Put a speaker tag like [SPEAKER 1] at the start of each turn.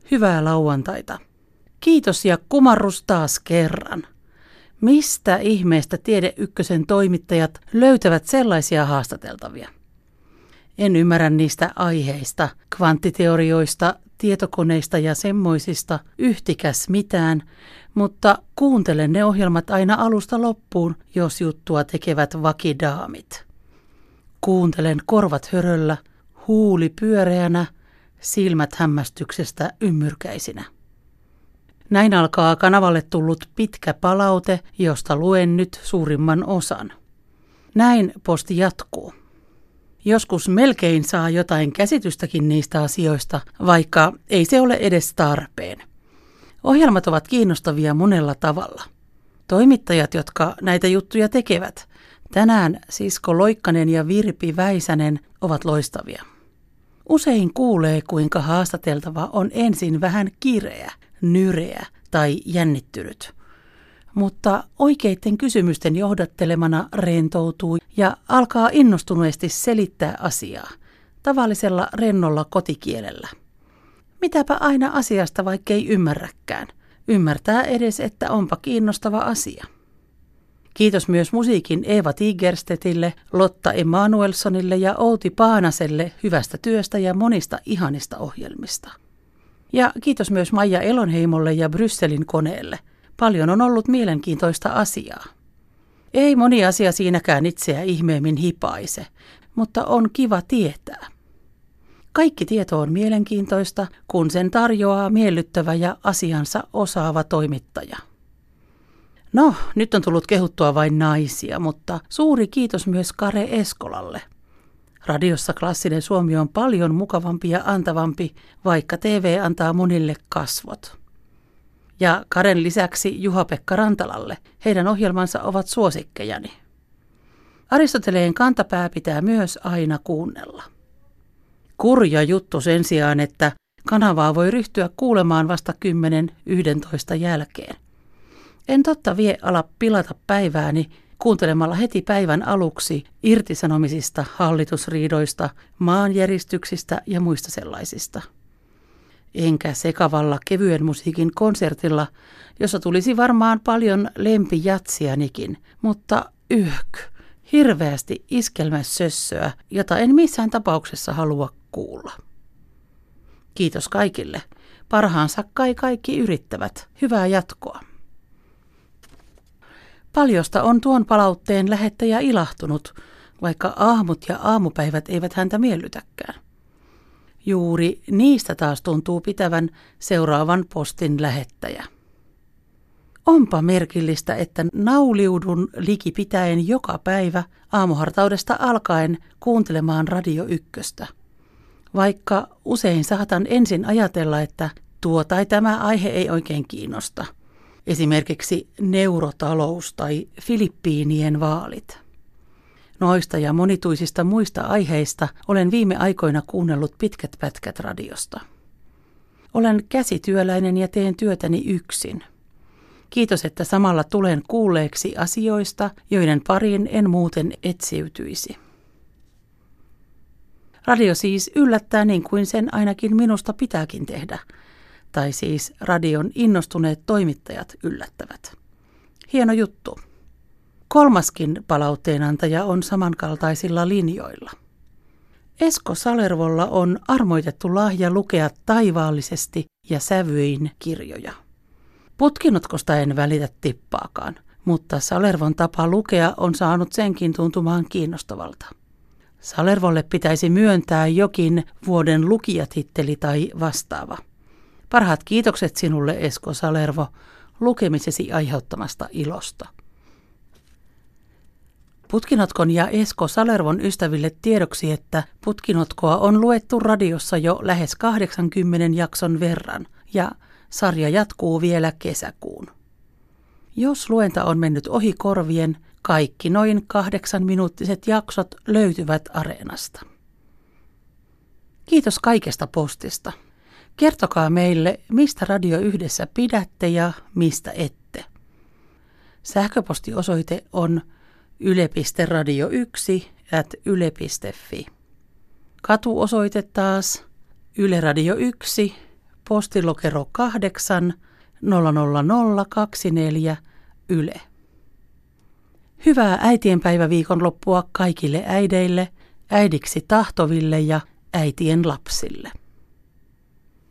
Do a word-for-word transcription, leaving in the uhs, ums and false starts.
[SPEAKER 1] Hyvää lauantaita. Kiitos ja kumarrus taas kerran. Mistä ihmeestä Tiede Ykkösen toimittajat löytävät sellaisia haastateltavia? En ymmärrä niistä aiheista, kvanttiteorioista, tietokoneista ja semmoisista yhtikäs mitään, mutta kuuntelen ne ohjelmat aina alusta loppuun, jos juttua tekevät vakidaamit. Kuuntelen korvat höröllä, huuli pyöreänä, silmät hämmästyksestä ymmyrkäisinä. Näin alkaa kanavalle tullut pitkä palaute, josta luen nyt suurimman osan. Näin posti jatkuu. Joskus melkein saa jotain käsitystäkin niistä asioista, vaikka ei se ole edes tarpeen. Ohjelmat ovat kiinnostavia monella tavalla. Toimittajat, jotka näitä juttuja tekevät, tänään Sisko Loikkanen ja Virpi Väisänen, ovat loistavia. Usein kuulee, kuinka haastateltava on ensin vähän kireä, nyreä tai jännittynyt. Mutta oikeiden kysymysten johdattelemana rentoutuu ja alkaa innostuneesti selittää asiaa tavallisella rennolla kotikielellä. Mitäpä aina asiasta, vaikkei ymmärräkään. Ymmärtää edes, että onpa kiinnostava asia. Kiitos myös musiikin Eeva Tigerstedtille, Lotta Emanuelssonille ja Outi Paanaselle hyvästä työstä ja monista ihanista ohjelmista. Ja kiitos myös Maija Elonheimolle ja Brysselin koneelle. Paljon on ollut mielenkiintoista asiaa. Ei moni asia siinäkään itseä ihmeemmin hipaise, mutta on kiva tietää. Kaikki tieto on mielenkiintoista, kun sen tarjoaa miellyttävä ja asiansa osaava toimittaja. No, nyt on tullut kehuttua vain naisia, mutta suuri kiitos myös Kare Eskolalle. Radiossa klassinen suomi on paljon mukavampi ja antavampi, vaikka T V antaa monille kasvot. Ja Karen lisäksi Juha-Pekka Rantalalle. Heidän ohjelmansa ovat suosikkejani. Aristoteleen kantapää pitää myös aina kuunnella. Kurja juttu sen sijaan, että kanavaa voi ryhtyä kuulemaan vasta kymmenen yksitoista jälkeen. En totta vie ala pilata päivääni kuuntelemalla heti päivän aluksi irtisanomisista, hallitusriidoista, maanjäristyksistä ja muista sellaisista. Enkä sekavalla kevyen musiikin konsertilla, jossa tulisi varmaan paljon lempijatsianikin, mutta yhk, hirveästi iskelmässössöä, jota en missään tapauksessa halua kuulla. Kiitos kaikille. Parhaansa kai kaikki yrittävät. Hyvää jatkoa. Paljosta on tuon palautteen lähettäjä ilahtunut, vaikka aamut ja aamupäivät eivät häntä miellytäkään. Juuri niistä taas tuntuu pitävän seuraavan postin lähettäjä. Onpa merkillistä, että nauliudun likipitäen joka päivä aamuhartaudesta alkaen kuuntelemaan Radio Ykköstä. Vaikka usein saatan ensin ajatella, että tuo tai tämä aihe ei oikein kiinnosta. Esimerkiksi neurotalous tai Filippiinien vaalit. Noista ja monituisista muista aiheista olen viime aikoina kuunnellut pitkät pätkät radiosta. Olen käsityöläinen ja teen työtäni yksin. Kiitos, että samalla tulen kuulleeksi asioista, joiden pariin en muuten etsiytyisi. Radio siis yllättää niin kuin sen ainakin minusta pitääkin tehdä. Tai siis radion innostuneet toimittajat yllättävät. Hieno juttu. Kolmaskin palautteenantaja on samankaltaisilla linjoilla. Esko Salervolla on armoitettu lahja lukea taivaallisesti ja sävyin kirjoja. Putkinotkosta en välitä tippaakaan, mutta Salervon tapa lukea on saanut senkin tuntumaan kiinnostavalta. Salervolle pitäisi myöntää jokin vuoden lukijatitteli tai vastaava. Parhaat kiitokset sinulle, Esko Salervo, lukemisesi aiheuttamasta ilosta. Putkinotkon ja Esko Salervon ystäville tiedoksi, että Putkinotkoa on luettu radiossa jo lähes kahdeksankymmenen jakson verran ja sarja jatkuu vielä kesäkuun. Jos luenta on mennyt ohi korvien, kaikki noin kahdeksan minuuttiset jaksot löytyvät Areenasta. Kiitos kaikesta postista. Kertokaa meille, mistä Radio Yhdessä pidätte ja mistä ette. Sähköpostiosoite on yle piste radio yksi ät yle piste fi. Katuosoite taas Yle Radio yksi, postilokero kahdeksan nolla nolla nolla kaksikymmentäneljä Yle. Hyvää äitienpäiväviikonloppua kaikille äideille, äidiksi tahtoville ja äitien lapsille.